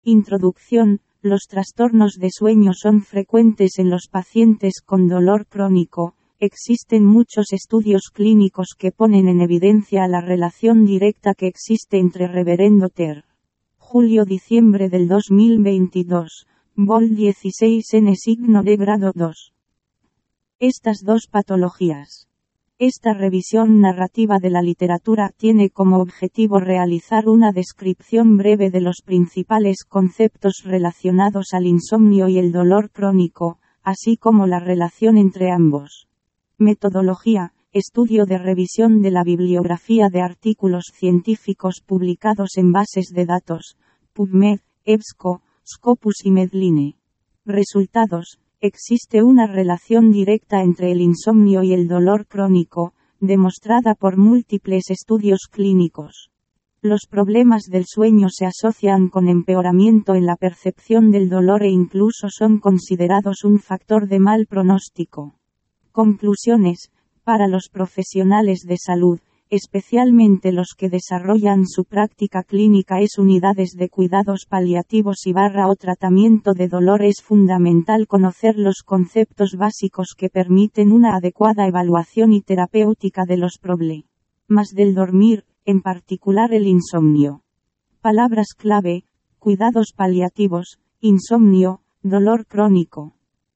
Introducción. Los trastornos de sueño son frecuentes en los pacientes con dolor crónico. Existen muchos estudios clínicos que ponen en evidencia la relación directa que existe entre Reverendo Ter. Julio-diciembre del 2022. Vol 16N signo de grado 2. Estas dos patologías. Esta revisión narrativa de la literatura tiene como objetivo realizar una descripción breve de los principales conceptos relacionados al insomnio y el dolor crónico, así como la relación entre ambos. Metodología: estudio de revisión de la bibliografía de artículos científicos publicados en bases de datos, PubMed, EBSCO, Scopus y Medline. Resultados: existe una relación directa entre el insomnio y el dolor crónico, demostrada por múltiples estudios clínicos. Los problemas del sueño se asocian con empeoramiento en la percepción del dolor e incluso son considerados un factor de mal pronóstico. Conclusiones: para los profesionales de salud, especialmente los que desarrollan su práctica clínica en unidades de cuidados paliativos o tratamiento de dolor, es fundamental conocer los conceptos básicos que permiten una adecuada evaluación y terapéutica de los problemas del dormir, en particular el insomnio. Palabras clave: cuidados paliativos, insomnio, dolor crónico.